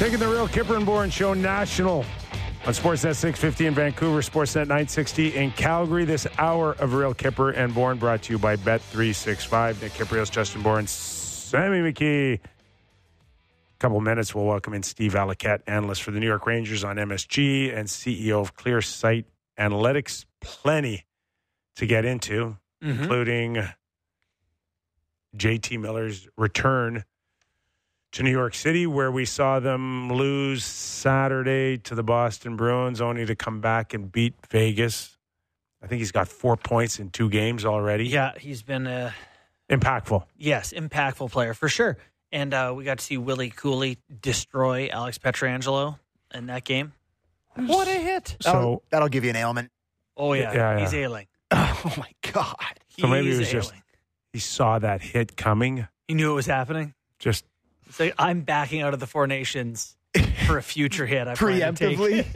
taking the Real Kipper and Bourne Show national on Sportsnet 650 in Vancouver, Sportsnet 960 in Calgary. This hour of Real Kipper and Bourne brought to you by Bet365. Nick Kiprios, Justin Bourne, Sammy McKee. Couple minutes, we'll welcome in Steve Alliquette, analyst for the New York Rangers on MSG and CEO of Clear Sight Analytics. Plenty to get into, including JT Miller's return to New York City, where we saw them lose Saturday to the Boston Bruins, only to come back and beat Vegas. I think he's got 4 points in 2 games already. Yeah, he's been impactful. Yes, impactful player for sure. And we got to see Willie Cooley destroy Alex Pietrangelo in that game. What a hit. So That'll give you an ailment. Oh, yeah. He's ailing. Oh, my God. So maybe it was just he saw that hit coming. He knew it was happening. Just so I'm backing out of the Four Nations for a future hit. Preemptively.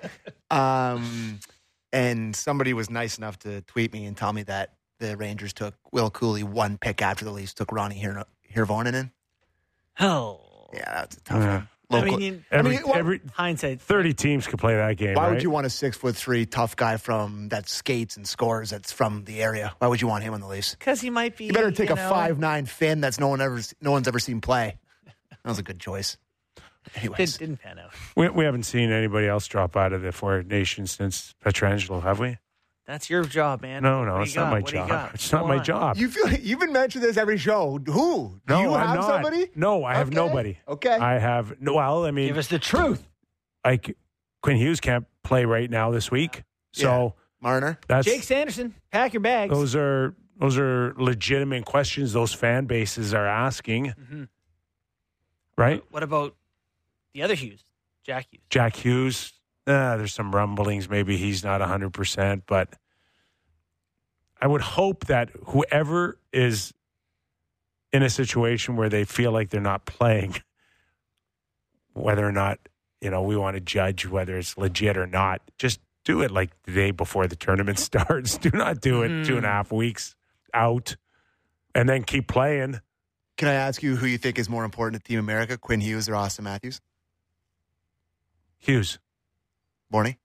And somebody was nice enough to tweet me and tell me that the Rangers took Will Cooley 1 pick after the Leafs took Ronnie Hirvonen. Hell. Yeah, that's a tough one. Local. every hindsight. 30 teams could play that game. Why right? would you want a 6'3" tough guy that skates and scores that's from the area? Why would you want him on the Leafs? Because he might be. You better take a 5'9" Finn that's no one's ever seen play. That was a good choice. Anyways, Didn't pan out. We haven't seen anybody else drop out of the Four Nations since Pietrangelo, have we? That's your job, man. No, it's not my job. It's not my job. You've been mentioning this every show. Who? Do you have somebody? No, I have nobody. Okay. I have give us the truth. Like Quinn Hughes can't play right now this week, so Marner, that's Jake Sanderson. Pack your bags. Those are legitimate questions those fan bases are asking, right? What about the other Hughes, Jack Hughes? Jack Hughes. There's some rumblings. Maybe he's not 100%, but I would hope that whoever is in a situation where they feel like they're not playing, whether or not, we want to judge whether it's legit or not, just do it like the day before the tournament starts. Do not do it 2.5 weeks out and then keep playing. Can I ask you who you think is more important to Team America, Quinn Hughes or Auston Matthews? Hughes. Borny?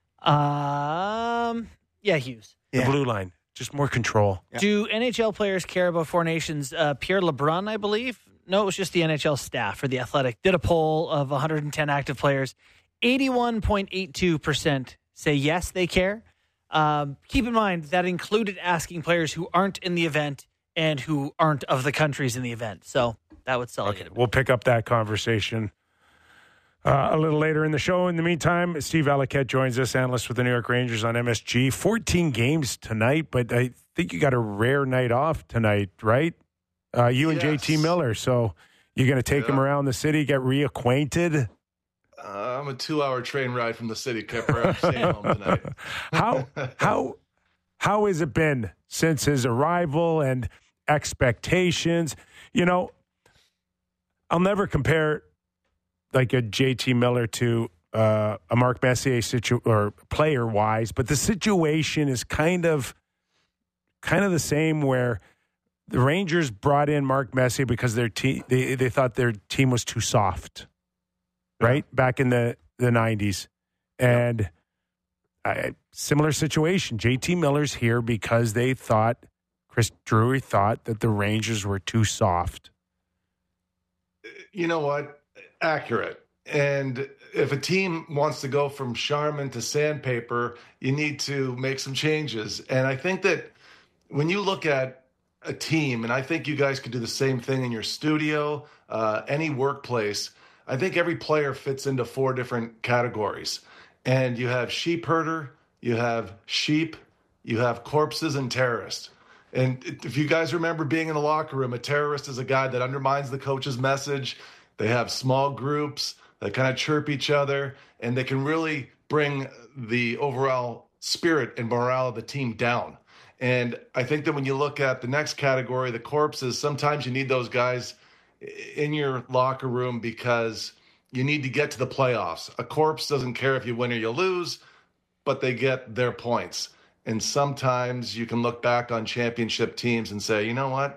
Hughes. The blue line. Just more control. Yeah. Do NHL players care about Four Nations? Pierre LeBrun, I believe. No, it was just the NHL staff for The Athletic. Did a poll of 110 active players. 81.82% say yes, they care. Keep in mind, that included asking players who aren't in the event and who aren't of the countries in the event. So that would sell it. We'll pick up that conversation a little later in the show. In the meantime, Steve Alliquette joins us, analyst with the New York Rangers on MSG. 14 games tonight, but I think you got a rare night off tonight, right? You and JT Miller. So you're going to take him around the city, get reacquainted? I'm a 2-hour train ride from the city, Kipper. I'm staying home tonight. How has it been since his arrival and expectations? I'll never compare like a JT Miller to a Mark Messier or player wise, but the situation is kind of the same where the Rangers brought in Mark Messier because their team they thought their team was too soft, right? Back in the 90s. And similar situation. JT Miller's here because they thought, Chris Drury thought that the Rangers were too soft. You know what? Accurate. And if a team wants to go from Charmin to sandpaper, you need to make some changes. And I think that when you look at a team, and I think you guys could do the same thing in your studio, any workplace, I think every player fits into 4 different categories. And you have sheep herder, you have sheep, you have corpses, and terrorists. And if you guys remember being in the locker room, a terrorist is a guy that undermines the coach's message. They have small groups that kind of chirp each other, and they can really bring the overall spirit and morale of the team down. And I think that when you look at the next category, the corpses, sometimes you need those guys in your locker room because you need to get to the playoffs. A corpse doesn't care if you win or you lose, but they get their points. And sometimes you can look back on championship teams and say, you know what?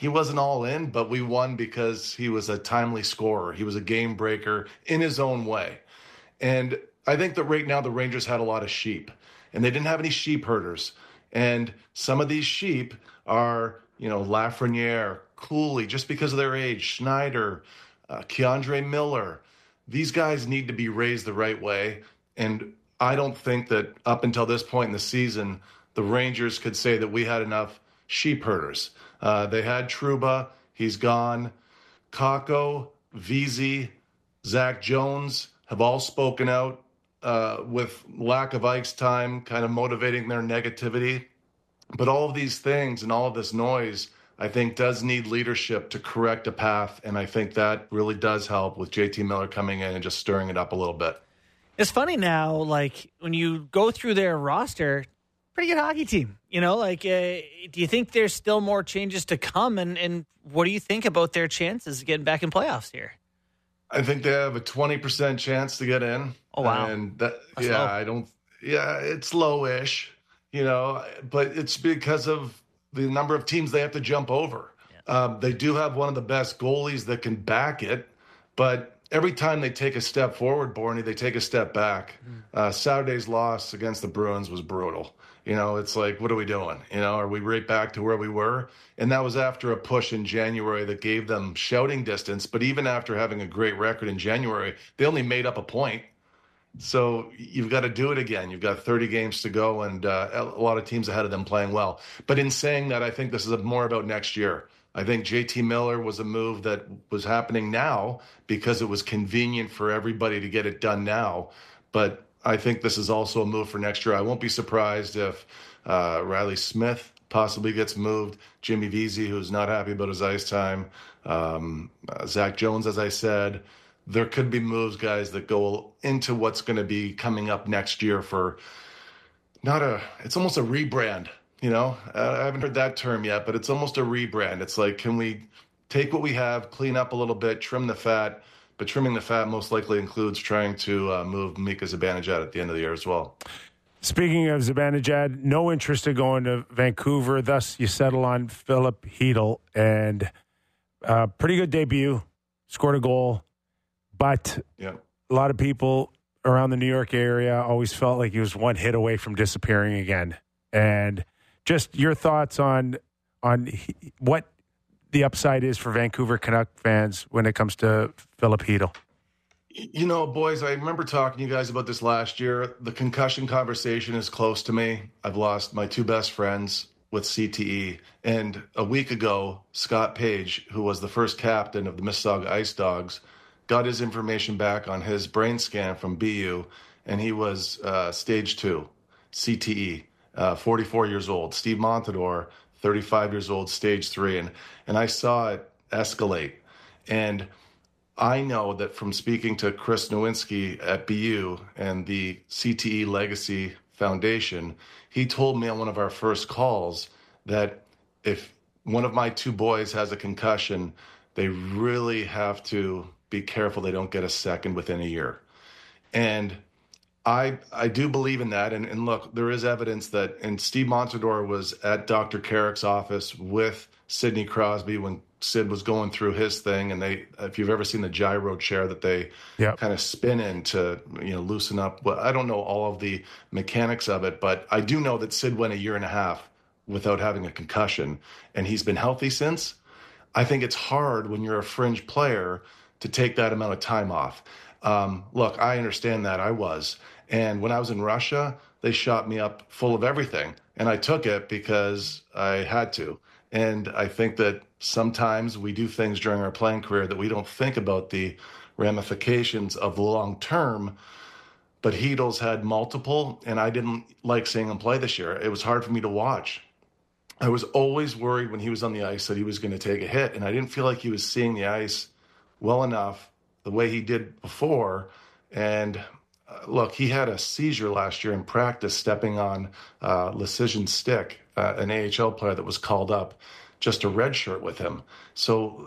he wasn't all in, but we won because he was a timely scorer. He was a game breaker in his own way. And I think that right now the Rangers had a lot of sheep, and they didn't have any sheep herders. And some of these sheep are, Lafreniere, Cooley, just because of their age, Schneider, Keandre Miller. These guys need to be raised the right way. And I don't think that up until this point in the season, the Rangers could say that we had enough sheep herders. They had Trouba. He's gone. Kakko, Vesey, Zach Jones have all spoken out with lack of ice time, kind of motivating their negativity. But all of these things and all of this noise, I think, does need leadership to correct a path. And I think that really does help with JT Miller coming in and just stirring it up a little bit. It's funny now, like when you go through their roster, pretty good hockey team. Do you think there's still more changes to come? And what do you think about their chances of getting back in playoffs here? I think they have a 20% chance to get in. Oh, wow. And That's low. It's low-ish, but it's because of the number of teams they have to jump over. Yeah. They do have one of the best goalies that can back it, but every time they take a step forward, Borny, they take a step back. Saturday's loss against the Bruins was brutal. It's like, what are we doing? Are we right back to where we were? And that was after a push in January that gave them shouting distance. But even after having a great record in January, they only made up a point. So you've got to do it again. You've got 30 games to go and a lot of teams ahead of them playing well. But in saying that, I think this is more about next year. I think JT Miller was a move that was happening now because it was convenient for everybody to get it done now. But I think this is also a move for next year. I won't be surprised if Riley Smith possibly gets moved, Jimmy Vesey, who's not happy about his ice time, Zach Jones, as I said. There could be moves, guys, that go into what's going to be coming up next year for it's almost a rebrand. I haven't heard that term yet, but it's almost a rebrand. It's like, can we take what we have, clean up a little bit, trim the fat? But trimming the fat most likely includes trying to move Mika Zibanejad at the end of the year as well. Speaking of Zibanejad, no interest in going to Vancouver. Thus, you settle on Philip Hedl. And pretty good debut. Scored a goal. But a lot of people around the New York area always felt like he was one hit away from disappearing again. And just your thoughts on what the upside is for Vancouver Canuck fans when it comes to Philip Hedl. Boys, I remember talking to you guys about this last year. The concussion conversation is close to me. I've lost my two best friends with CTE. And a week ago, Scott Page, who was the first captain of the Mississauga Ice Dogs, got his information back on his brain scan from BU, and he was stage 2, CTE, 44 years old. Steve Montador, 35 years old, stage 3. And I saw it escalate. And I know that from speaking to Chris Nowinski at BU and the CTE Legacy Foundation, he told me on one of our first calls that if one of my two boys has a concussion, they really have to be careful they don't get a second within a year. And I do believe in that. And look, there is evidence that, and Steve Montador was at Dr. Carrick's office with Sidney Crosby when Sid was going through his thing. And if you've ever seen the gyro chair that they kind of spin in to, loosen up. Well, I don't know all of the mechanics of it, but I do know that Sid went a year and a half without having a concussion, and he's been healthy since. I think it's hard when you're a fringe player to take that amount of time off. Look, I understand that. I was. And when I was in Russia, they shot me up full of everything. And I took it because I had to. And I think that sometimes we do things during our playing career that we don't think about the ramifications of the long term. But Hedl's had multiple, and I didn't like seeing him play this year. It was hard for me to watch. I was always worried when he was on the ice that he was going to take a hit. And I didn't feel like he was seeing the ice well enough the way he did before. And look, he had a seizure last year in practice stepping on Lecision Stick, an AHL player that was called up just a red shirt with him. So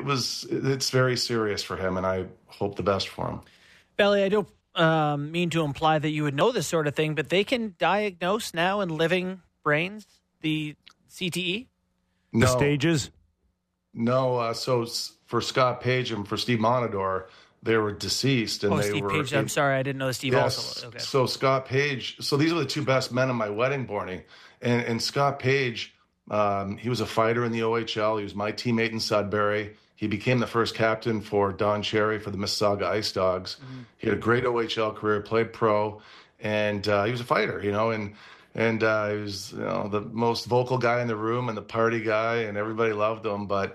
it's very serious for him, and I hope the best for him. Belly, I don't mean to imply that you would know this sort of thing, but they can diagnose now in living brains the CTE? The stages? No, for Scott Page and for Steve Monador, they were deceased, and Steve Page. I'm sorry, I didn't know Steve also. Okay. So Scott Page. So these are the two best men in my wedding, Borny, and Scott Page. He was a fighter in the OHL. He was my teammate in Sudbury. He became the first captain for Don Cherry for the Mississauga Ice Dogs. Mm-hmm. He had a great OHL career, played pro, and he was a fighter, and he was the most vocal guy in the room and the party guy, and everybody loved him. But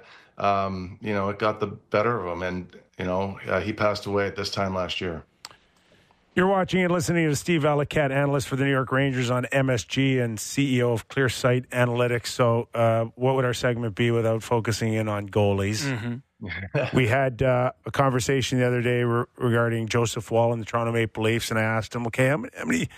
it got the better of him, and he passed away at this time last year. You're watching and listening to Steve Valiquette, analyst for the New York Rangers on MSG and CEO of ClearSight Analytics. So what would our segment be without focusing in on goalies? Mm-hmm. We had a conversation the other day regarding Joseph Woll and the Toronto Maple Leafs, and I asked him, okay, how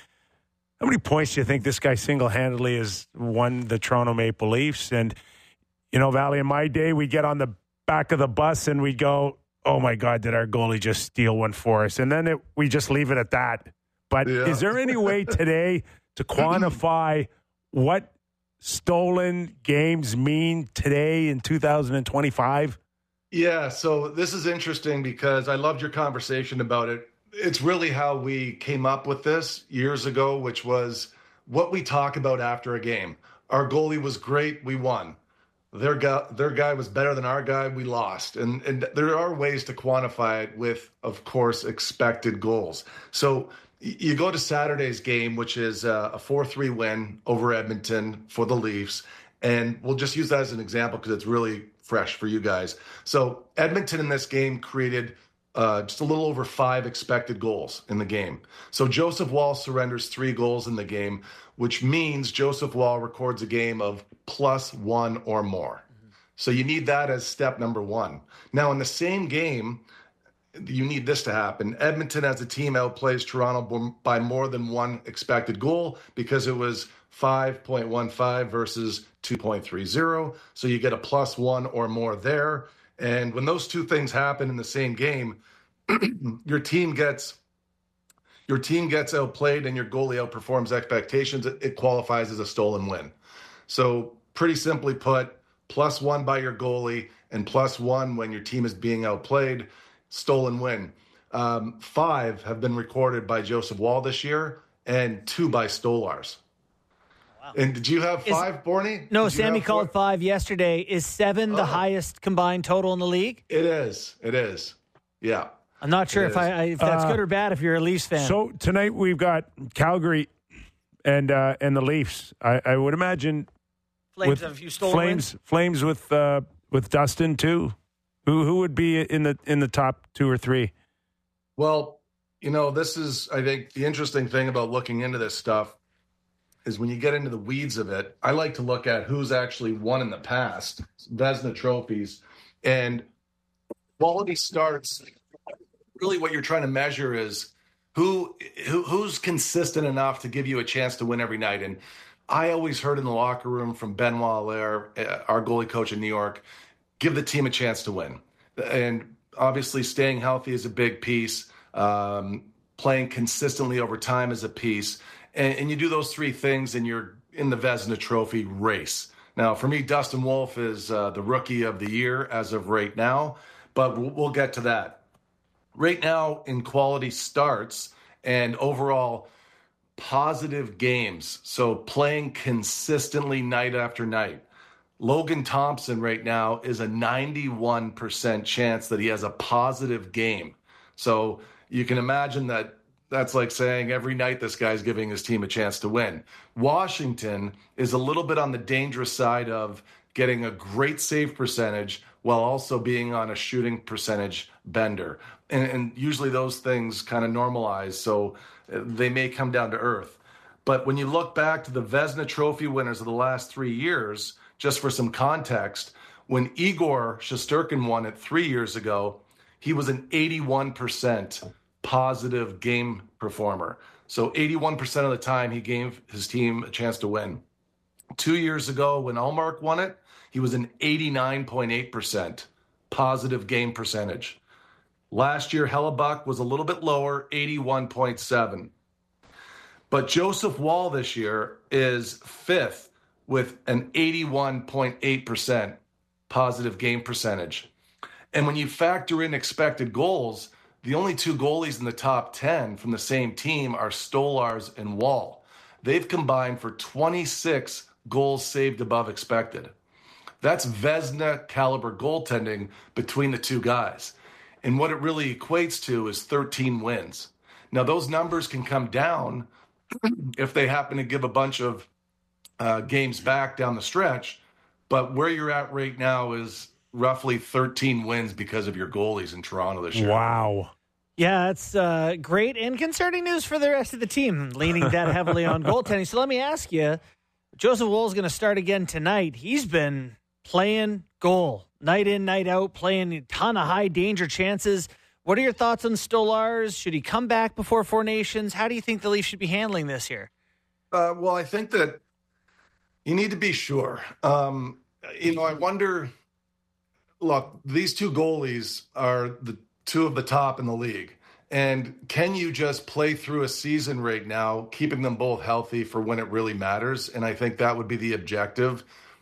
many points do you think this guy single-handedly has won the Toronto Maple Leafs? And, Valley, in my day, we'd get on the back of the bus and we'd go, oh, my God, did our goalie just steal one for us? And then we just leave it at that. But Is there any way today to quantify what stolen games mean today in 2025? Yeah, so this is interesting because I loved your conversation about it. It's really how we came up with this years ago, which was what we talk about after a game. Our goalie was great, we won. Their guy was better than our guy, we lost. And there are ways to quantify it with, of course, expected goals. So you go to Saturday's game, which is a 4-3 win over Edmonton for the Leafs. And we'll just use that as an example because it's really fresh for you guys. So Edmonton in this game created just a little over 5 expected goals in the game. So Joseph Woll surrenders 3 goals in the game, which means Joseph Woll records a game of +1 or more. Mm-hmm. So you need that as step number 1. Now, in the same game, you need this to happen. Edmonton as a team outplays Toronto by more than 1 expected goal because it was 5.15 versus 2.30. So you get a +1 or more there. And when those two things happen in the same game, your team gets outplayed and your goalie outperforms expectations, it qualifies as a stolen win. So pretty simply put, +1 by your goalie and +1 when your team is being outplayed, stolen win. 5 have been recorded by Joseph Woll this year and 2 by Stolarz. Wow. And did you have 5, Borny? No, Sammy called 5 yesterday. Is 7 the highest combined total in the league? It is. Yeah. I'm not sure if that's good or bad if you're a Leafs fan. So tonight we've got Calgary and the Leafs. I would imagine Flames have a few stolen wins. Flames with Dustin too. Who would be in the top 2 or 3? Well, this is, I think, the interesting thing about looking into this stuff is when you get into the weeds of it, I like to look at who's actually won in the past, Vezina trophies, and quality starts. Really what you're trying to measure is who's consistent enough to give you a chance to win every night. And I always heard in the locker room from Benoit Allaire, our goalie coach in New York, give the team a chance to win. And obviously staying healthy is a big piece. Playing consistently over time is a piece. And you do those 3 things and you're in the Vezina Trophy race. Now, for me, Dustin Wolf is the rookie of the year as of right now, but we'll get to that. Right now, in quality starts and overall positive games, so playing consistently night after night, Logan Thompson right now is a 91% chance that he has a positive game. So you can imagine that's like saying every night this guy's giving his team a chance to win. Washington is a little bit on the dangerous side of getting a great save percentage while also being on a shooting percentage bender. And usually those things kind of normalize, so they may come down to earth. But when you look back to the Vezina Trophy winners of the last 3 years, just for some context, when Igor Shesterkin won it 3 years ago, he was an 81% positive game performer. So 81% of the time he gave his team a chance to win. 2 years ago when Ullmark won it, he was an 89.8% positive game percentage. Last year, Hellebuck was a little bit lower, 81.7. But Joseph Woll this year is 5th with an 81.8% positive game percentage. And when you factor in expected goals, the only two goalies in the top 10 from the same team are Stolarz and Wall. They've combined for 26 goals saved above expected. That's Vezina caliber goaltending between the two guys. And what it really equates to is 13 wins. Now, those numbers can come down if they happen to give a bunch of games back down the stretch. But where you're at right now is roughly 13 wins because of your goalies in Toronto this year. Wow. Yeah, it's great and concerning news for the rest of the team, leaning that heavily on goaltending. So let me ask you, Joseph Woll's going to start again tonight. He's been playing goal night in, night out, playing a ton of high danger chances. What are your thoughts on Stolarz? Should he come back before Four Nations? How do you think the Leafs should be handling this year? Well, I think that you need to be sure. I wonder, look, these two goalies are the two of the top in the league. And can you just play through a season right now, keeping them both healthy for when it really matters? And I think that would be the objective.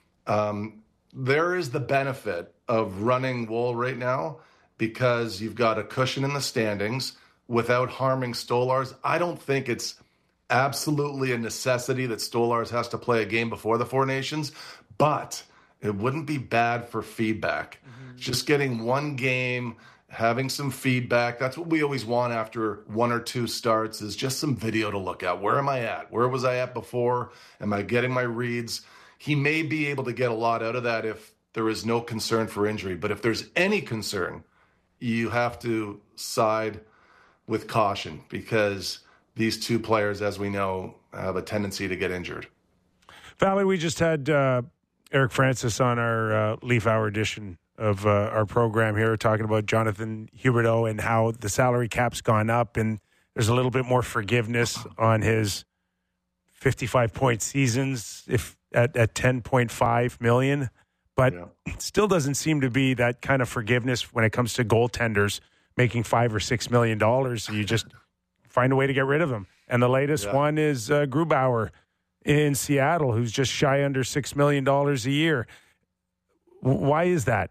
There is the benefit of running Woll right now because you've got a cushion in the standings without harming Stolarz. I don't think it's absolutely a necessity that Stolarz has to play a game before the Four Nations, but it wouldn't be bad for feedback. Mm-hmm. Just getting one game, having some feedback. That's what we always want after one or two starts is just some video to look at. Where am I at? Where was I at before? Am I getting my reads? He may be able to get a lot out of that if there is no concern for injury. But if there's any concern, you have to side with caution because these two players, as we know, have a tendency to get injured. Valley, we just had Eric Francis on our Leaf Hour edition of our program here talking about Jonathan Huberdeau and how the salary cap's gone up and there's a little bit more forgiveness on his 55-point seasons if at $10.5 million. But it still doesn't seem to be that kind of forgiveness when it comes to goaltenders making $5 or $6 million. You just find a way to get rid of them. And the latest one is Grubauer in Seattle, who's just shy under $6 million a year. Why is that?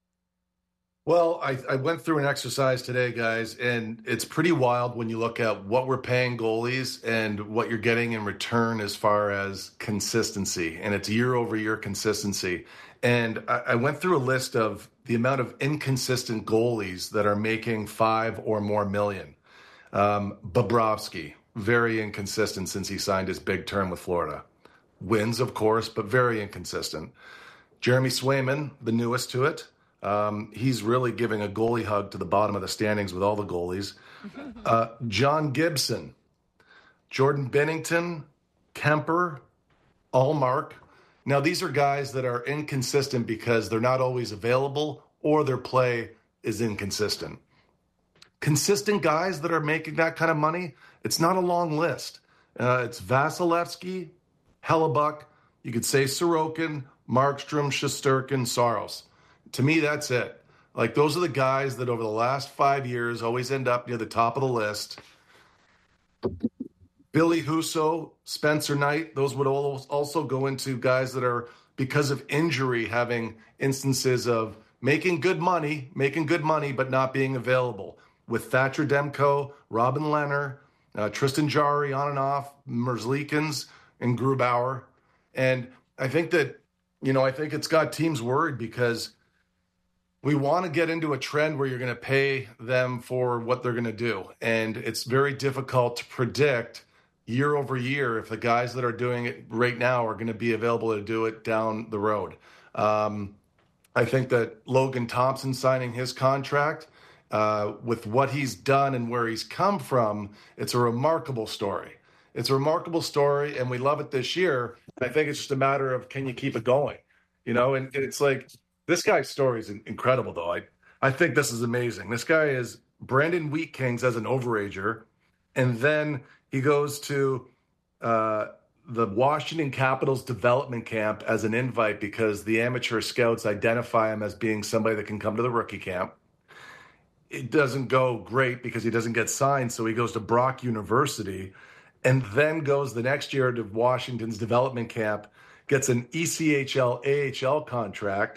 Well, I went through an exercise today, guys, and it's pretty wild when you look at what we're paying goalies and what you're getting in return as far as consistency. And it's year-over-year consistency. And I went through a list of the amount of inconsistent goalies that are making $5 or more million. Bobrovsky, very inconsistent since he signed his big term with Florida. Wins, of course, but very inconsistent. Jeremy Swayman, the newest to it. He's really giving a goalie hug to the bottom of the standings with all the goalies. John Gibson, Jordan Binnington, Kemper, Allmark. Now, these are guys that are inconsistent because they're not always available or their play is inconsistent. Consistent guys that are making that kind of money, it's not a long list. It's Vasilevsky, Hellebuck, you could say Sorokin, Markstrom, Shesterkin, Saros. To me, that's it. Like, those are the guys that over the last 5 years always end up near the top of the list. Billy Husso, Spencer Knight, those would also go into guys that are, because of injury, having instances of making good money, but not being available. With Thatcher Demko, Robin Lehner, Tristan Jarry on and off, Merzlikins, and Grubauer. And I think that, I think it's got teams worried because we want to get into a trend where you're going to pay them for what they're going to do. And it's very difficult to predict year over year if the guys that are doing it right now are going to be available to do it down the road. I think that Logan Thompson signing his contract, with what he's done and where he's come from, it's a remarkable story. It's a remarkable story, and we love it this year. I think it's just a matter of, can you keep it going? And it's like, this guy's story is incredible, though. I think this is amazing. This guy is Brandon Wheat Kings as an overager, and then he goes to the Washington Capitals development camp as an invite because the amateur scouts identify him as being somebody that can come to the rookie camp. It doesn't go great because he doesn't get signed, so he goes to Brock University and then goes the next year to Washington's development camp, gets an ECHL, AHL contract,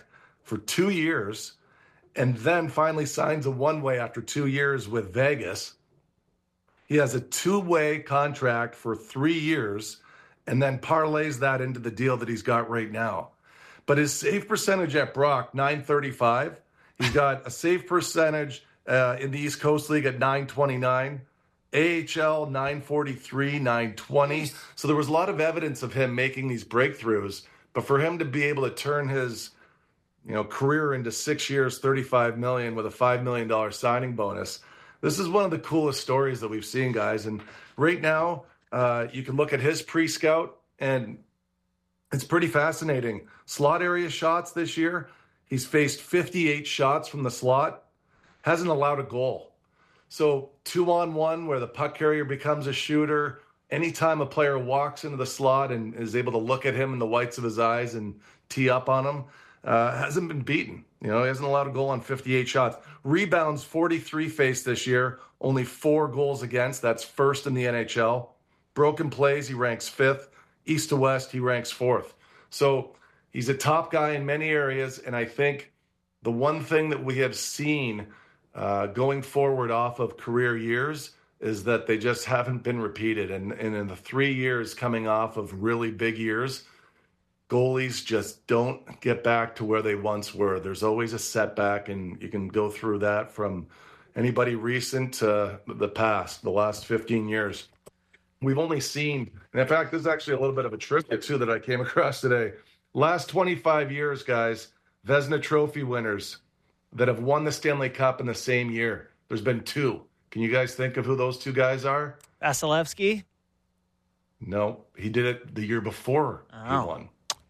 for 2 years and then finally signs a one-way after 2 years with Vegas. He has a two-way contract for 3 years and then parlays that into the deal that he's got right now. But his save percentage at Brock, .935. He's got a save percentage in the East Coast League at .929. AHL, .943, .920. So there was a lot of evidence of him making these breakthroughs. But for him to be able to turn his career into 6 years, $35 million with a $5 million signing bonus, this is one of the coolest stories that we've seen, guys. And right now, you can look at his pre-scout, and it's pretty fascinating. Slot area shots this year, he's faced 58 shots from the slot, hasn't allowed a goal. So 2-on-1 where the puck carrier becomes a shooter, anytime a player walks into the slot and is able to look at him in the whites of his eyes and tee up on him, hasn't been beaten. He hasn't allowed a goal on 58 shots. Rebounds, 43 faced this year, only 4 goals against. That's first in the NHL. Broken plays, he ranks 5th. East to west, he ranks 4th. So he's a top guy in many areas, and I think the one thing that we have seen going forward off of career years is that they just haven't been repeated. And in the 3 years coming off of really big years, goalies just don't get back to where they once were. There's always a setback, and you can go through that from anybody recent to the past, the last 15 years. We've only seen, and in fact, this is actually a little bit of a trivia too that I came across today. Last 25 years, guys, Vezina Trophy winners that have won the Stanley Cup in the same year. There's been 2. Can you guys think of who those 2 guys are? Vasilevsky? No, he did it the year before he won.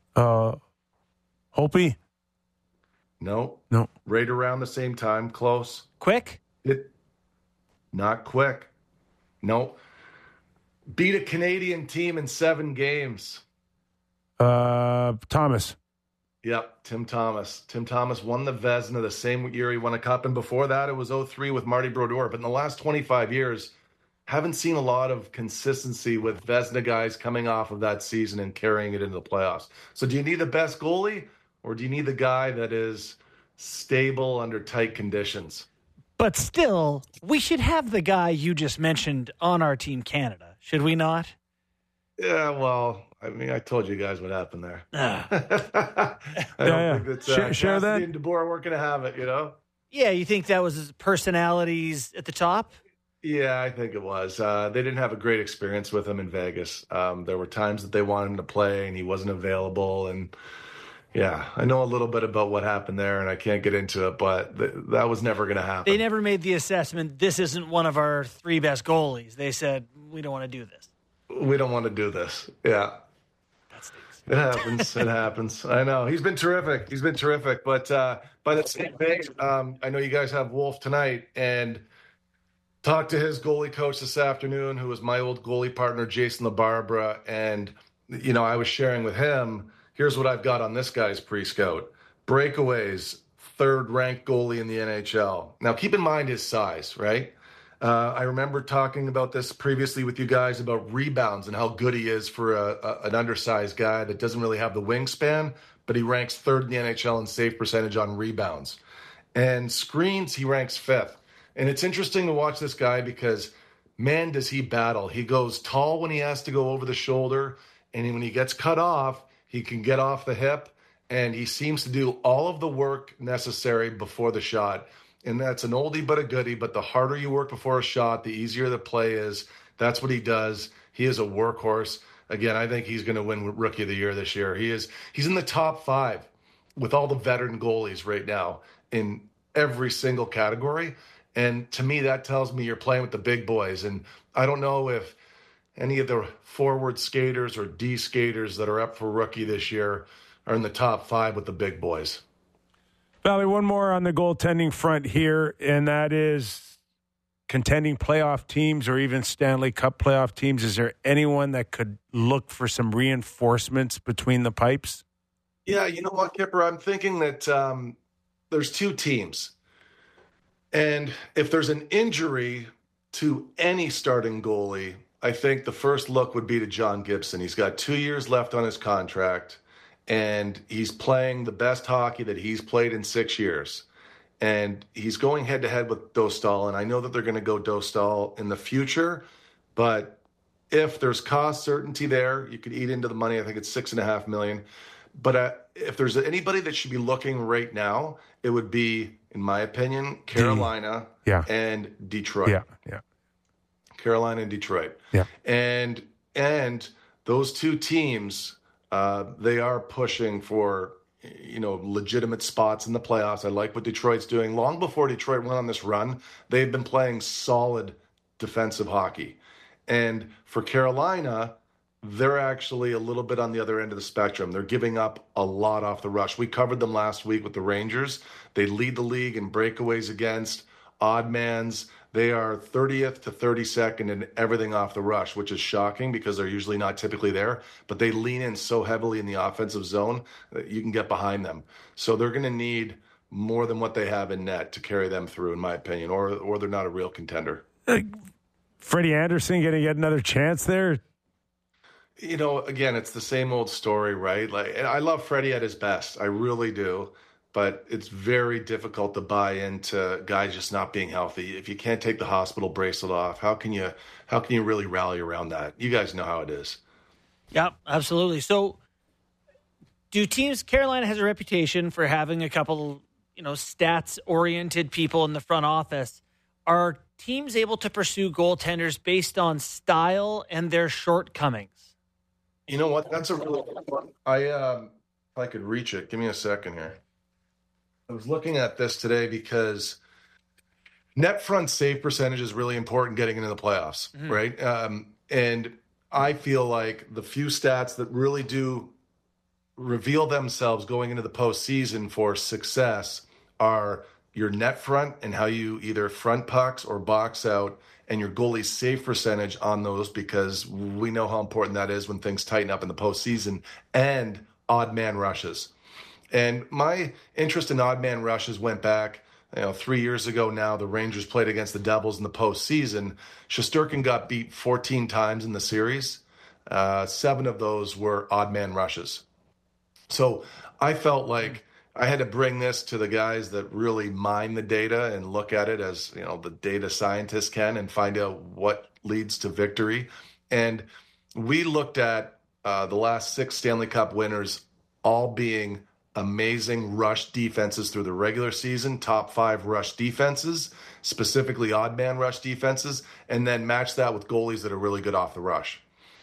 Holtby? No. No. Right around the same time. Close. Quick? Not quick. No. Beat a Canadian team in 7 games. Thomas. Yep, Tim Thomas. Tim Thomas won the Vezina the same year he won a cup, and before that it was 2003 with Marty Brodeur. But in the last 25 years, haven't seen a lot of consistency with Vezina guys coming off of that season and carrying it into the playoffs. So do you need the best goalie, or do you need the guy that is stable under tight conditions? But still, we should have the guy you just mentioned on our Team Canada, should we not? Yeah, well, I mean, I told you guys what happened there. I don't think that share that. Cassidy and DeBoer weren't going to have it, Yeah, you think that was his personalities at the top? Yeah, I think it was. They didn't have a great experience with him in Vegas. There were times that they wanted him to play and he wasn't available. And yeah, I know a little bit about what happened there, and I can't get into it, but that was never going to happen. They never made the assessment, this isn't one of our 3 best goalies. They said, we don't want to do this. We don't want to do this. Yeah. That stinks. It happens. It happens. I know. He's been terrific. But by the same thing, I know you guys have Wolf tonight, and talked to his goalie coach this afternoon, who was my old goalie partner, Jason LaBarbera. And, I was sharing with him, here's what I've got on this guy's pre-scout. Breakaways, 3rd-ranked goalie in the NHL. Now, keep in mind his size, right? I remember talking about this previously with you guys about rebounds and how good he is for an undersized guy that doesn't really have the wingspan, but he ranks 3rd in the NHL in save percentage on rebounds. And screens, he ranks 5th. And it's interesting to watch this guy because, man, does he battle. He goes tall when he has to go over the shoulder, and when he gets cut off, he can get off the hip, and he seems to do all of the work necessary before the shot. And that's an oldie but a goodie, but the harder you work before a shot, the easier the play is. That's what he does. He is a workhorse. Again, I think he's going to win Rookie of the Year this year. He's in the top 5 with all the veteran goalies right now in every single category. And to me, that tells me you're playing with the big boys. And I don't know if any of the forward skaters or D skaters that are up for Rookie this year are in the top 5 with the big boys. Valley, one more on the goaltending front here, and that is contending playoff teams or even Stanley Cup playoff teams. Is there anyone that could look for some reinforcements between the pipes? Yeah, you know what, Kipper? I'm thinking that there's 2 teams. And if there's an injury to any starting goalie, I think the first look would be to John Gibson. He's got 2 years left on his contract. and he's playing the best hockey that he's played in 6 years. And he's going head-to-head with Dostal, and I know that they're going to go Dostal in the future, but if there's cost certainty there, you could eat into the money. I think it's $6.5 million. But if there's anybody that should be looking right now, it would be, in my opinion, Carolina and Detroit. Yeah. Carolina and Detroit. Yeah. And those two teams, they are pushing for, legitimate spots in the playoffs. I like what Detroit's doing. Long before Detroit went on this run, they've been playing solid defensive hockey. And for Carolina, they're actually a little bit on the other end of the spectrum. They're giving up a lot off the rush. We covered them last week with the Rangers. They lead the league in breakaways against, odd mans. They are 30th to 32nd in everything off the rush, which is shocking because they're usually not typically there. But they lean in so heavily in the offensive zone that you can get behind them. So they're going to need more than what they have in net to carry them through, in my opinion, or they're not a real contender. Freddie Anderson going to get another chance there? Again, it's the same old story, right? Like, I love Freddie at his best. I really do. But it's very difficult to buy into guys just not being healthy. If you can't take the hospital bracelet off, how can you really rally around that? You guys know how it is. Yeah, absolutely. So Carolina has a reputation for having a couple, stats-oriented people in the front office. Are teams able to pursue goaltenders based on style and their shortcomings? You know what? That's a really good one. If I could reach it, give me a second here. I was looking at this today because net front save percentage is really important getting into the playoffs, right? And I feel like the few stats that really do reveal themselves going into the postseason for success are your net front and how you either front pucks or box out, and your goalie's save percentage on those, because we know how important that is when things tighten up in the postseason, and odd man rushes. And my interest in odd man rushes went back, 3 years ago now. The Rangers played against the Devils in the postseason. Shesterkin got beat 14 times in the series. 7 of those were odd man rushes. So I felt like I had to bring this to the guys that really mine the data and look at it as, the data scientists can, and find out what leads to victory. And we looked at the last 6 Stanley Cup winners all being amazing rush defenses through the regular season, top 5 rush defenses, specifically odd man rush defenses, and then match that with goalies that are really good off the rush.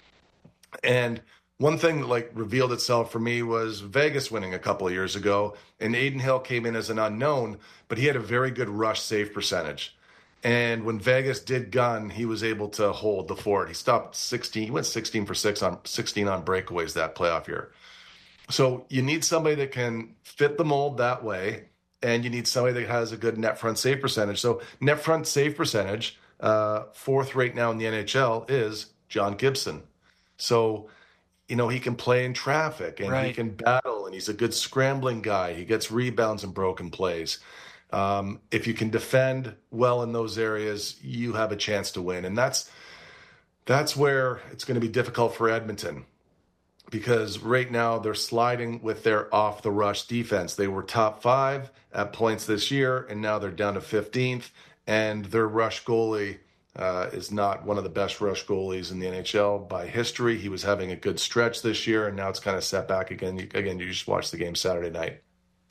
And one thing that revealed itself for me was Vegas winning a couple of years ago, and Adin Hill came in as an unknown, but he had a very good rush save percentage. And when Vegas did gun, he was able to hold the fort. He went 16 for 16 on breakaways that playoff year. So you need somebody that can fit the mold that way, and you need somebody that has a good net front save percentage. So net front save percentage, 4th right now in the NHL, is John Gibson. So, he can play in traffic, and he can battle, and he's a good scrambling guy. He gets rebounds and broken plays. If you can defend well in those areas, you have a chance to win. And that's where it's going to be difficult for Edmonton, because right now they're sliding with their off-the-rush defense. They were top 5 at points this year, and now they're down to 15th, and their rush goalie is not one of the best rush goalies in the NHL by history. He was having a good stretch this year, and now it's kind of set back again. You just watched the game Saturday night.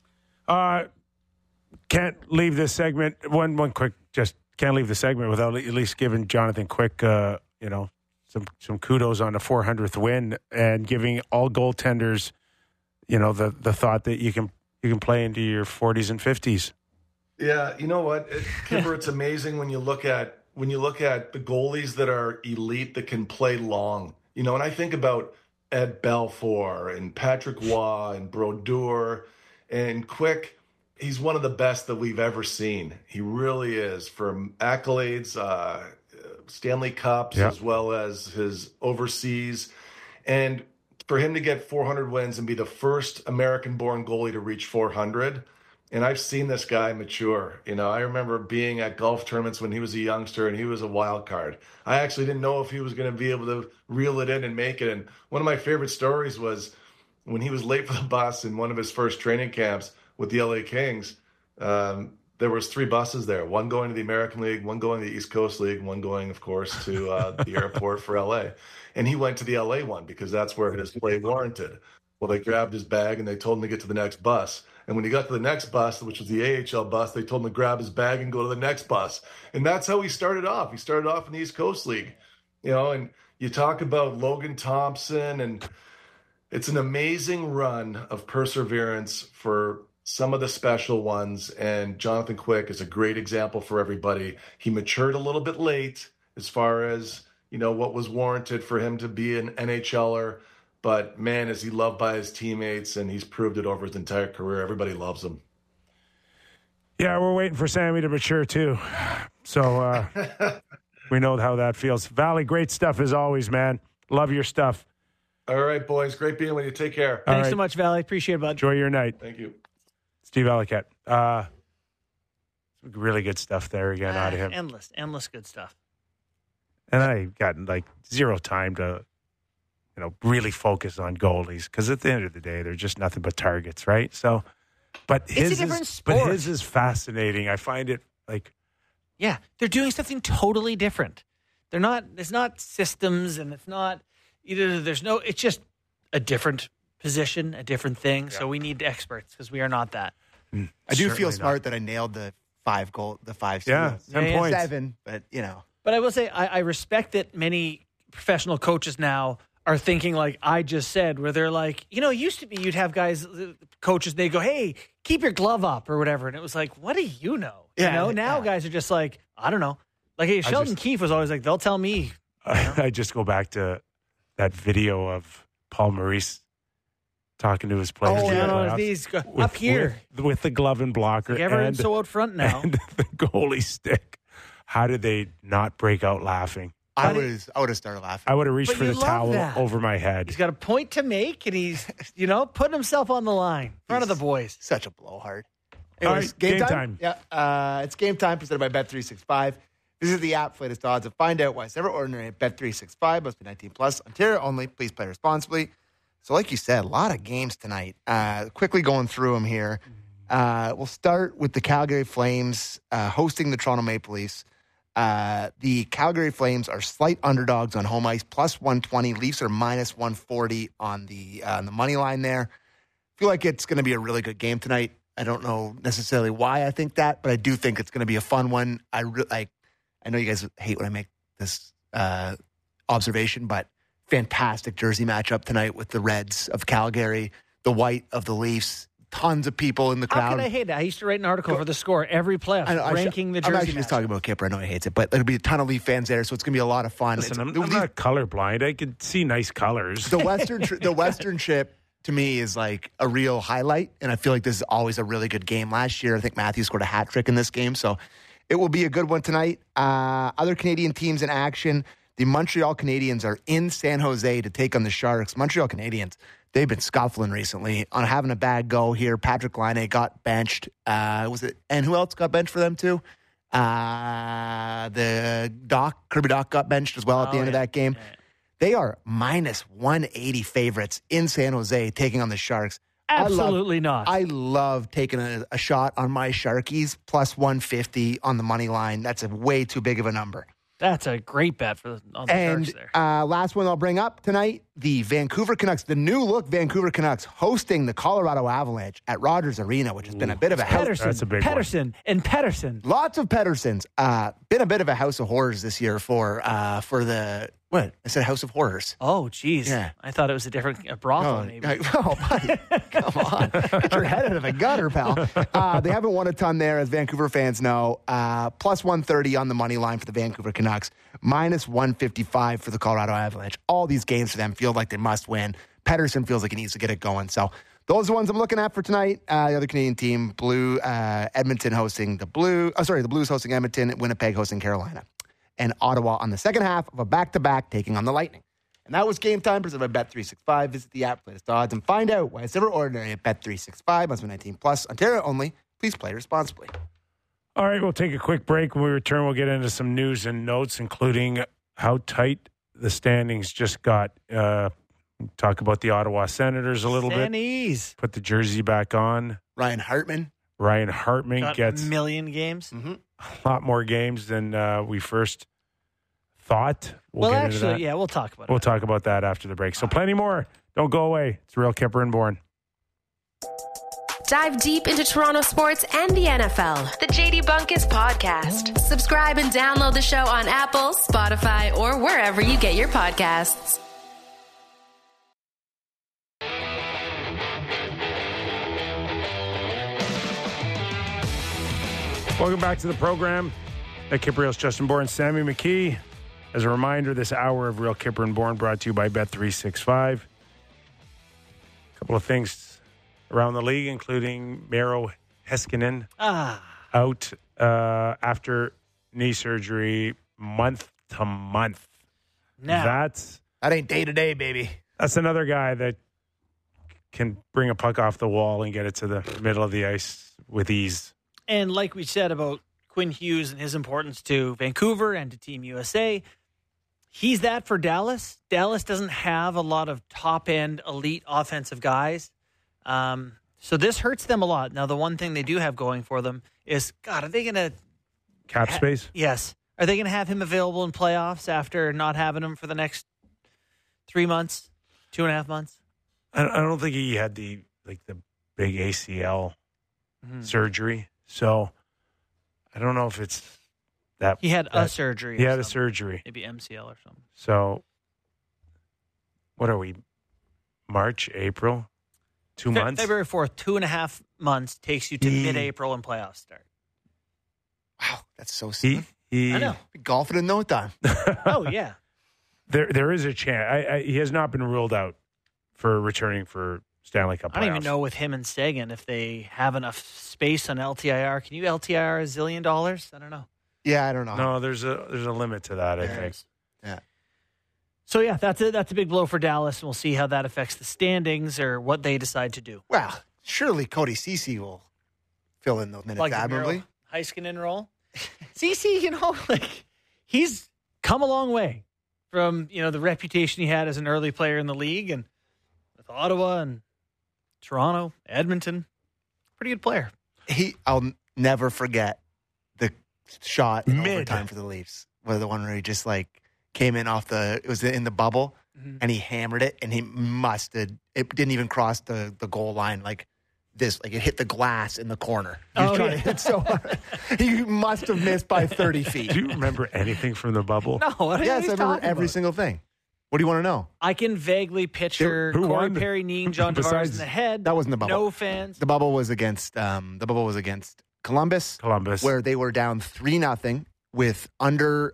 Can't leave this segment. One quick, just can't leave the segment without at least giving Jonathan Quick, some kudos on the 400th win, and giving all goaltenders, the thought that you can play into your 40s and 50s. Yeah, you know what, Kimber, it's amazing when you look at the goalies that are elite that can play long. And I think about Ed Belfour and Patrick Waugh and Brodeur and Quick. He's one of the best that we've ever seen. He really is. From accolades, Stanley Cups, as well as his overseas. And for him to get 400 wins and be the first American-born goalie to reach 400, and I've seen this guy mature. I remember being at golf tournaments when he was a youngster, and he was a wild card. I actually didn't know if he was going to be able to reel it in and make it. And one of my favorite stories was when he was late for the bus in one of his first training camps with the LA Kings, there was 3 buses there, one going to the American League, one going to the East Coast League, one going, of course, to the airport for LA. And he went to the LA one because that's where his play warranted. Well, they grabbed his bag and they told him to get to the next bus. And when he got to the next bus, which was the AHL bus, they told him to grab his bag and go to the next bus. And that's how he started off. He started off in the East Coast League, and you talk about Logan Thompson, and it's an amazing run of perseverance for some of the special ones, and Jonathan Quick is a great example for everybody. He matured a little bit late as far as, what was warranted for him to be an NHLer, but man, is he loved by his teammates, and he's proved it over his entire career. Everybody loves him. Yeah, we're waiting for Sammy to mature too. So we know how that feels. Valley, great stuff as always, man. Love your stuff. All right, boys. Great being with you. Take care. Thanks so much, Valley. Appreciate it, bud. Enjoy your night. Thank you. Steve Allicat. Really good stuff there again out of him. Endless good stuff. And I got zero time to, really focus on goalies because at the end of the day, they're just nothing but targets, right? So, but it's a different sport. But his is fascinating. I find it yeah, they're doing something totally different. It's not systems, and it's not it's just a different position, a different thing. Yeah. So we need experts because we are not that. I do feel smart that I nailed the 5 Yeah, 10 points. 7, but But I will say I respect that many professional coaches now are thinking like I just said, where they're like, it used to be you'd have guys, coaches, they go, hey, keep your glove up or whatever. And it was like, what do you know? Now guys are just like, I don't know. Like Sheldon Keefe was always like, they'll tell me. I just go back to that video of Paul Maurice talking to his players. Down on his knees, up here. With the glove and blocker. Everyone's so out front now. And the goalie stick. How did they not break out laughing? I would have started laughing. I would have reached for the towel over my head. He's got a point to make, and he's, putting himself on the line in front of the boys. Such a blowhard. Anyways, all right, game time. Yeah, it's game time presented by Bet365. Visit the app, latest odds, and find out why it's never ordinary at Bet365. Must be 19 plus. Ontario only. Please play responsibly. So like you said, a lot of games tonight. Quickly going through them here. We'll start with the Calgary Flames hosting the Toronto Maple Leafs. The Calgary Flames are slight underdogs on home ice, plus 120. Leafs are minus 140 on the money line there. Feel like it's going to be a really good game tonight. I don't know necessarily why I think that, but I do think it's going to be a fun one. I know you guys hate when I make this observation, but fantastic jersey matchup tonight with the Reds of Calgary, the white of the Leafs. Tons of people in the crowd. How can I hate it? I used to write an article for The Score every playoff, ranking the jersey. I'm actually just talking about Kipper. I know he hates it, but there'll be a ton of Leaf fans there, so it's going to be a lot of fun. Listen, I'm not colorblind. I can see nice colors. The Western trip, to me, is like a real highlight, and I feel like this is always a really good game. Last year, I think Matthews scored a hat trick in this game, so it will be a good one tonight. Other Canadian teams in action. The Montreal Canadiens are in San Jose to take on the Sharks. Montreal Canadiens, they've been scuffling recently on having a bad go here. Patrick Laine got benched. And who else got benched for them too? The Kirby Dach got benched as well at the end of that game. Yeah. They are minus 180 favorites in San Jose taking on the Sharks. Absolutely not. I love taking a shot on my Sharkies, plus 150 on the money line. That's a way too big of a number. That's a great bet on the Sharks there. Last one I'll bring up tonight, the Vancouver Canucks, the new look Vancouver Canucks hosting the Colorado Avalanche at Rogers Arena, which has been a bit of a house. That's a big Pettersson and Pettersson. Lots of Petterssons. Been a bit of a house of horrors this year for the what? I said House of Horrors. Oh, geez. Yeah. I thought it was a different brothel, maybe. Oh, buddy. Come on. Get your head out of the gutter, pal. They haven't won a ton there, as Vancouver fans know. Plus 130 on the money line for the Vancouver Canucks. Minus 155 for the Colorado Avalanche. All these games for them feel like they must win. Pettersson feels like he needs to get it going. So those are the ones I'm looking at for tonight. The other Canadian team, Edmonton hosting the Blues. The Blues hosting Edmonton, Winnipeg hosting Carolina. And Ottawa on the second half of a back-to-back taking on the Lightning. And that was Game Time presented by Bet365. Visit the app, latest odds, and find out why it's never ordinary at Bet365. Must be 19 plus. Ontario only. Please play responsibly. All right, we'll take a quick break. When we return, we'll get into some news and notes, including how tight the standings just got Talk about the Ottawa Senators a little bit. Sannies. Put the jersey back on. Ryan Hartman. Ryan Hartman Got gets a million games. a lot more games than we first thought. Well, get into that. actually, yeah, we'll talk about it. We'll talk about that after the break. So plenty more. Don't go away. It's Real Kipper and Bourne. Dive deep into Toronto sports and the NFL. The JD Bunkus Podcast. Subscribe and download the show on Apple, Spotify, or wherever you get your podcasts. Welcome back to the program. At Kipper Reels, Justin Bourne, Sammy McKee. As a reminder, this hour of Real Kipper and Bourne brought to you by Bet365. A couple of things around the league, including Miro Heiskanen out after knee surgery month to month. Now, That ain't day to day, baby. That's another guy that can bring a puck off the wall and get it to the middle of the ice with ease. and like we said about Quinn Hughes and his importance to Vancouver and to Team USA, he's that for Dallas. Dallas doesn't have a lot of top-end elite offensive guys. So this hurts them a lot. Now, the one thing they do have going for them is, God, are they going to... Cap space? Yes. Are they going to have him available in playoffs after not having him for the next 3 months, 2.5 months? I don't think he had the big ACL surgery. So I don't know if it's that. He had a surgery. He had a surgery. Maybe MCL or something. So what are we? March, April? 2 months? February 4th, 2.5 months takes you to mid-April and playoffs start. Wow, that's so soon. I know. Golfing in no time. Oh, yeah. There is a chance. He has not been ruled out for returning for Stanley Cup playoffs. I don't even know with him and Sagan if they have enough space on LTIR. Can you LTIR $1 zillion? I don't know. Yeah, I don't know. No, there's a limit to that, I think. Yeah. So, yeah, that's a big blow for Dallas, and we'll see how that affects the standings or what they decide to do. Well, surely Cody Ceci will fill in those minutes admirably. Heiskanen role. CC, he's come a long way from, the reputation he had as an early player in the league, and with Ottawa and Toronto, Edmonton, pretty good player. I'll never forget the shot in overtime for the Leafs. The one where he just came in it was in the bubble, and he hammered it, and it didn't even cross the goal line it hit the glass in the corner. He was trying to hit so hard. He must have missed by 30 feet. Do you remember anything from the bubble? No, Yes, I remember every single thing. What do you want to know? I can vaguely picture Who Corey won? Perry kneeing John Tavares in the head. That wasn't the bubble. No fans. The bubble was against Columbus. Where they were down 3-0 with under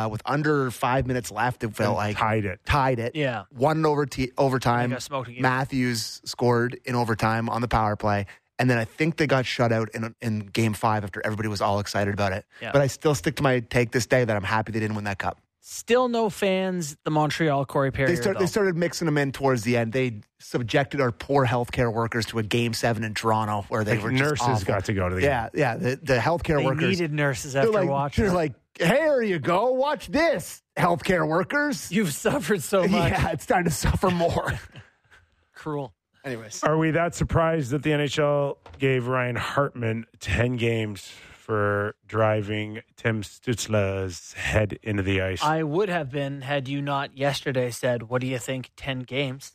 5 minutes left. It felt like tied it. Yeah. Won in overtime. They got smoked again. Matthews scored in overtime on the power play, and then I think they got shut out in Game 5 after everybody was all excited about it. Yeah. But I still stick to my take this day that I'm happy they didn't win that cup. Still no fans. The Montreal Corey Perry. They started mixing them in towards the end. They subjected our poor healthcare workers to a Game 7 in Toronto where they were just nurses awful. got to go to the game. Yeah. The healthcare They workers needed nurses after watching. They're like, here you go. Watch this, healthcare workers. You've suffered so much. Yeah, it's time to suffer more. Cruel. Anyways. Are we that surprised that the NHL gave Ryan Hartman 10 games for driving Tim Stützle's head into the ice? I would have been had you not yesterday said, what do you think, 10 games?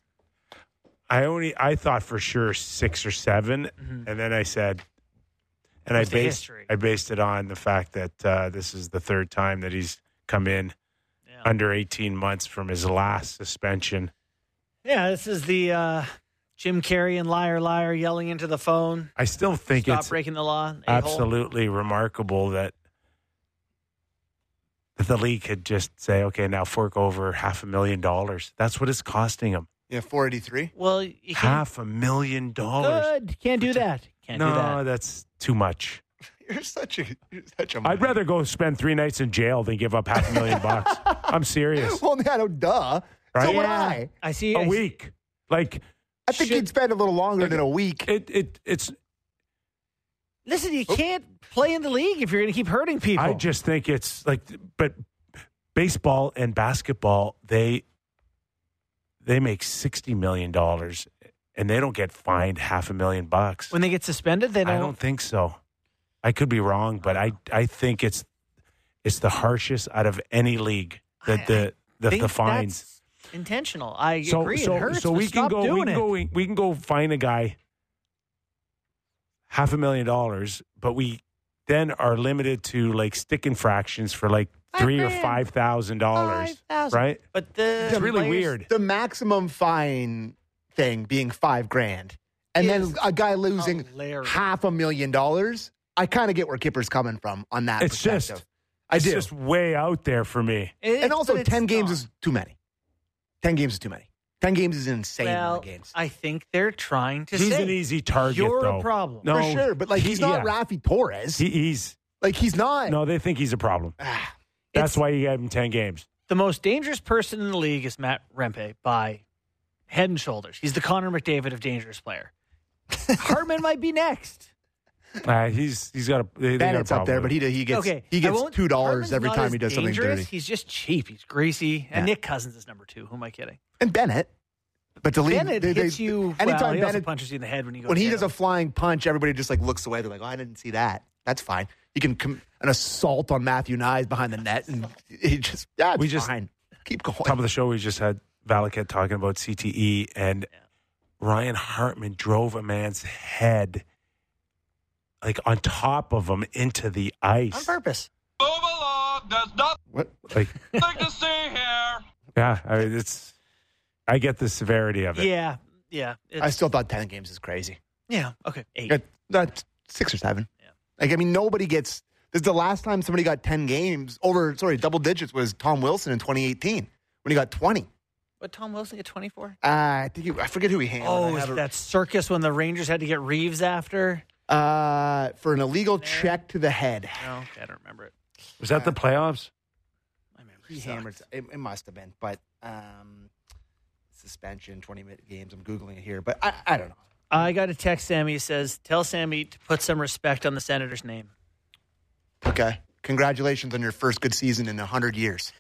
I thought for sure 6 or 7, and then I said, and I based it on the fact that this is the third time that he's come in under 18 months from his last suspension. Yeah, this is the Jim Carrey and Liar Liar yelling into the phone. I still think Stop it's breaking the law. absolutely remarkable that the league could just say, okay, now fork over $500,000. That's what it's costing him. Yeah, 483. Well, you can't. $500,000. Good. Can't do that. Can't do that. No, that's too much. You're such a I'd rather go spend 3 nights in jail than give up $500,000. I'm serious. Well, no, duh. Right? So would Yeah. I. I see. A week. I think you'd spend a little longer than a week. It's. Listen, you can't play in the league if you're going to keep hurting people. I just think it's but baseball and basketball, they they make $60 million, and they don't get fined $500,000. When they get suspended, they don't. I don't think so. I could be wrong, but I think it's the harshest out of any league. The fines. That's intentional. I agree. It hurts. So we can go fine a guy $500,000, but we then are limited to like stick infractions for like $3,000 or $5,000, right? But it's really weird. The maximum fine thing being $5,000, and then a guy losing $500,000. I kind of get where Kipper's coming from on that perspective. It's just way out there for me. And also, 10 games is too many. 10 games is too many. 10 games is an insane amount of games. I think they're trying to He's say an easy target, you're though. a problem. No, for sure, but like he's not Rafi Torres. He's not. No, they think he's a problem. That's why you gave him 10 games. The most dangerous person in the league is Matt Rempe by head and shoulders. He's the Connor McDavid of dangerous player. Hartman might be next. He's got a Bennett's up there, but he gets $2 every time he does something dirty. He's just cheap. He's greasy. And Nick Cousins is number 2. Who am I kidding? And Bennett. But the league, Bennett hits you. Anytime he Bennett also punches you in the head when you go. When he does a flying punch, everybody just like looks away. They're like, "Oh, I didn't see that. That's fine." You can an assault on Matthew Nyes behind the net, and he just fine. Keep going. Top of the show, we just had Valaket talking about CTE, and Ryan Hartman drove a man's head like on top of him into the ice on purpose. Move along. There's nothing to see here. Yeah, I mean, I get the severity of it. Yeah. I still thought 10 games is crazy. Yeah. Okay. 8. That's 6 or 7. Yeah. Like, I mean, nobody gets. This is the last time somebody got 10 games double digits was Tom Wilson in 2018 when he got 20. What, Tom Wilson get 24? I forget who he handled. Oh, that circus when the Rangers had to get Reeves after? For an illegal check to the head. No, okay, I don't remember it. Was that the playoffs? I remember He hammered. It must have been, but suspension, 20-minute games. I'm Googling it here, but I don't know. I got a text Sammy. It says, tell Sammy to put some respect on the Senator's name. Okay. Congratulations on your first good season in 100 years.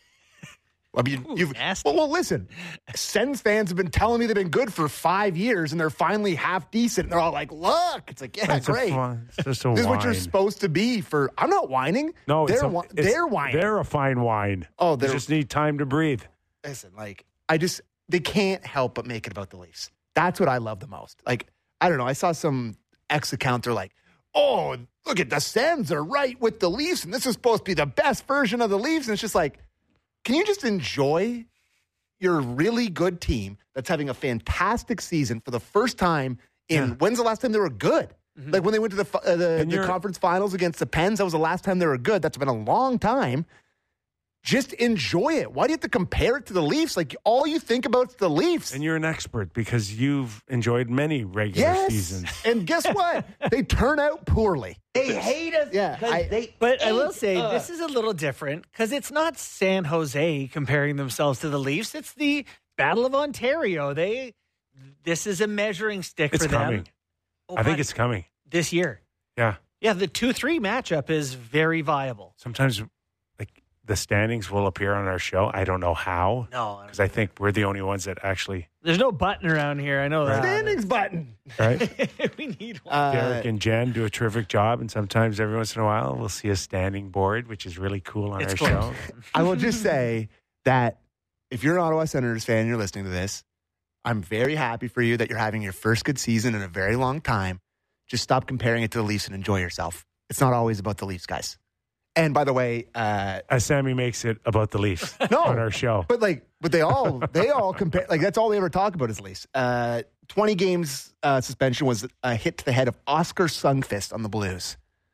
I mean, well, listen. Sens fans have been telling me they've been good for 5 years, and they're finally half decent. And they're all like, "Look!" It's like, "Yeah, great." This is what you're supposed to be. I'm not whining. No, they're whining. They're a fine wine. Oh, they just need time to breathe. Listen, they can't help but make it about the Leafs. That's what I love the most. Like, I don't know. I saw some X account. They're like, "Oh, look at the Sens are right with the Leafs, and this is supposed to be the best version of the Leafs." And it's just like, can you just enjoy your really good team that's having a fantastic season for the first time in when's the last time they were good? Mm-hmm. Like when they went to the conference finals against the Pens, that was the last time they were good. That's been a long time. Just enjoy it. Why do you have to compare it to the Leafs? Like, all you think about is the Leafs. And you're an expert because you've enjoyed many regular seasons. And guess what? They turn out poorly. They hate us. Yeah. But I will say, this is a little different because it's not San Jose comparing themselves to the Leafs. It's the Battle of Ontario. This is a measuring stick for coming. them. I think it's coming. This year. Yeah. Yeah, the 2-3 matchup is very viable. Sometimes the standings will appear on our show. I don't know how. No. Because I think we're the only ones that actually... There's no button around here. I know that. Standings button. Right? We need one. Derek and Jen do a terrific job, and sometimes every once in a while we'll see a standing board, which is really cool on our show. I will just say that if you're an Ottawa Senators fan and you're listening to this, I'm very happy for you that you're having your first good season in a very long time. Just stop comparing it to the Leafs and enjoy yourself. It's not always about the Leafs, guys. And by the way, as Sammy makes it about the Leafs on our show, but they all compare. Like, that's all they ever talk about is Leafs. 20 games suspension was a hit to the head of Oscar Sundqvist on the Blues.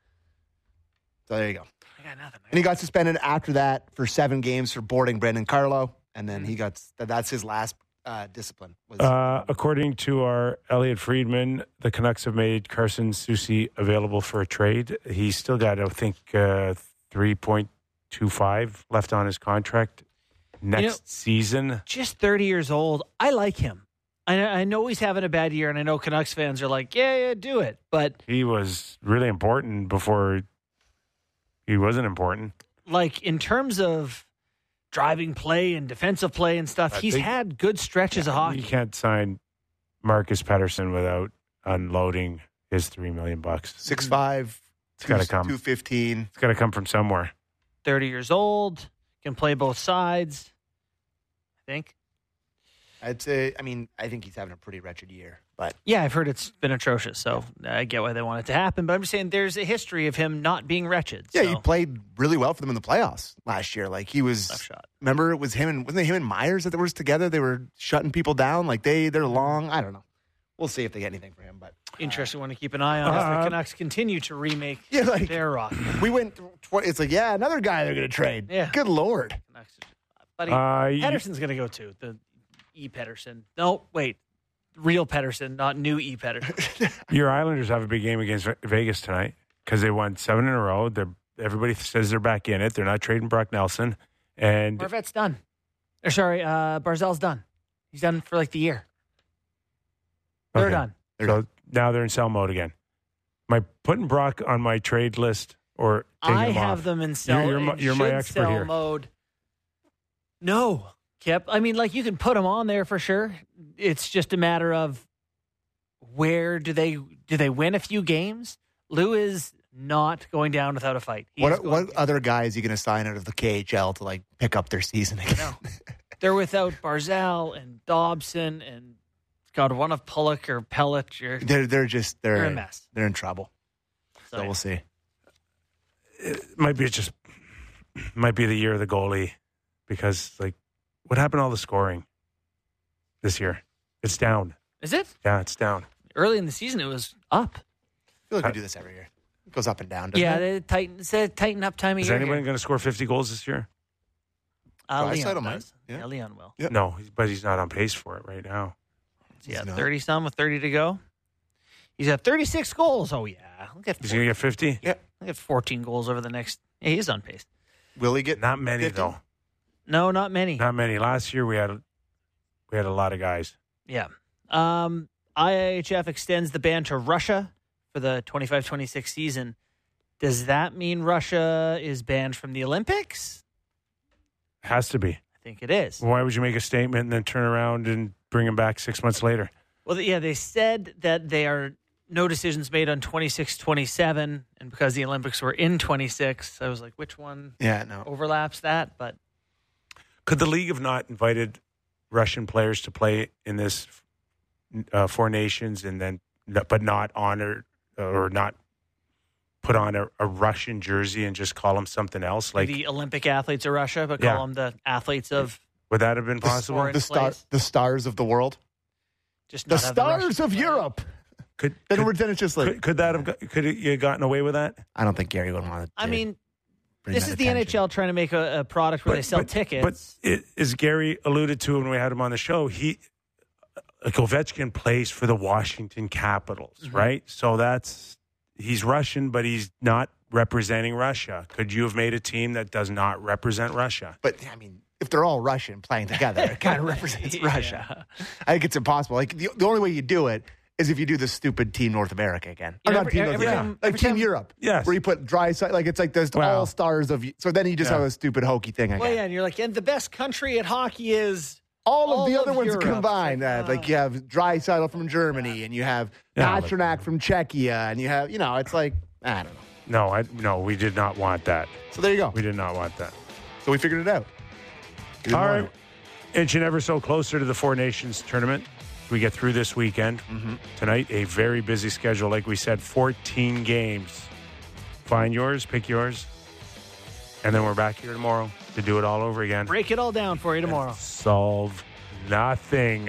So there you go. I got nothing. And he got suspended after that for 7 games for boarding Brendan Carlo, and then that's his last discipline. According to our Elliot Friedman, the Canucks have made Carson Soucy available for a trade. He's still got, I think, 3.25 left on his contract next season. Just 30 years old. I like him. I know he's having a bad year, and I know Canucks fans are like, yeah, do it. But he was really important before he wasn't important. Like, in terms of driving play and defensive play and stuff. He's had good stretches of hockey. You can't sign Marcus Pettersson without unloading his $3 million. 6'5", It's got to come. 215. It's got to come from somewhere. 30 years old, can play both sides, I think. I'd say, I think he's having a pretty wretched year. But Yeah, I've heard it's been atrocious, so I get why they want it to happen. But I'm just saying there's a history of him not being wretched. yeah, so. he played really well for them in the playoffs last year. Like he was, Tough shot. remember it was him and wasn't it him and Myers that were together? They were shutting people down. Like they're long. I don't know. We'll see if they get anything for him. But Interesting one to keep an eye on as the Canucks continue to remake their roster. we went. It's like another guy they're going to trade. Yeah. Good Lord. Buddy, Pettersson's going to go too. The E. Pettersson. No, wait. Real Pettersson, not new E. Pettersson. Your Islanders have a big game against Vegas tonight because they won 7 in a row. Everybody says they're back in it. They're not trading Brock Nelson. And Marvette's done. Or sorry, Barzal's done. He's done for like the year. They're done. So now they're in sell mode again. Am I putting Brock on my trade list or taking I him have off? them in sell. You're my expert sell here. Mode. No, Kip. You can put them on there for sure. It's just a matter of where do they win a few games? Lou is not going down without a fight. What other guy is he going to sign out of the KHL to pick up their season again? No. They're without Barzal and Dobson and God, one of Pulock or Pellet. They're a mess. They're in trouble. So we'll see. It might be the year of the goalie because what happened to all the scoring this year? It's down. Is it? Yeah, it's down. Early in the season, it was up. I feel like we do this every year. It goes up and down, doesn't Yeah, it? it's a tighten up time of Is year. anyone going to score 50 goals this year? Leon might. does. Yeah. Leon will. Yep. No, but he's not on pace for it right now. Yeah, He's not. 30-some with 30 to go. He's at 36 goals. Oh, yeah. Look at He's going to get 50? Yeah. Look at 14 goals over the next. Yeah, he's on pace. Will he get Not many, 50? though. No, not many. Not many. Last year we had a lot of guys. Yeah. IIHF extends the ban to Russia for the 25-26 season. Does that mean Russia is banned from the Olympics? Has to be. I think it is. Why would you make a statement and then turn around and bring him back 6 months later? Well, yeah, they said that they are no decisions made on 26-27, and because the Olympics were in 26, I was like, which one overlaps that? But could the league have not invited Russian players to play in this Four Nations and then, but not honored or not put on a Russian jersey and just call them something else? Like the Olympic athletes of Russia, but call them the athletes of. Would that have been possible? The stars of the world? Just the not have the stars Russian of player. Europe. Could it's just like could that have could you gotten away with that? I don't think Gary would want to. I mean, bring this that is the attention. NHL trying to make a product where they sell tickets. But as Gary alluded to when we had him on the show, Ovechkin plays for the Washington Capitals, right? So he's Russian, but he's not representing Russia. Could you have made a team that does not represent Russia? But I mean, if they're all Russian playing together, it kind of represents Russia. I think it's impossible. Like the only way you do it is if you do the stupid Team North America again. Or not Team North America. Team Europe. Yes. Where you put it's like there's all stars of. So then you just have a stupid hokey thing again. Well, yeah, and you're like, and the best country at hockey is all of the other ones Europe. combined. Like you have Draisaitl from Germany, and you have Pasternak from Czechia, and you have it's like I don't know. No, we did not want that. So there you go. We did not want that. So we figured it out. All right, inching ever so closer to the Four Nations tournament. We get through this weekend. Tonight, a very busy schedule. Like we said, 14 games. Find yours, pick yours. And then we're back here tomorrow to do it all over again. break it all down for you tomorrow. Solve nothing.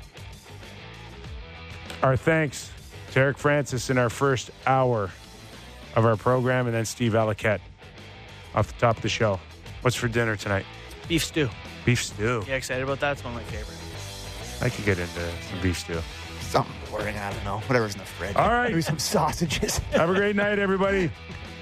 Our thanks to Eric Francis in our first hour of our program, and then Steve Alaquette off the top of the show. What's for dinner tonight? Beef stew. Beef stew. Yeah, excited about that. It's one of my favorites. I could get into some beef stew. Something boring. I don't know. Whatever's in the fridge. All right. Maybe some sausages. Have a great night, everybody.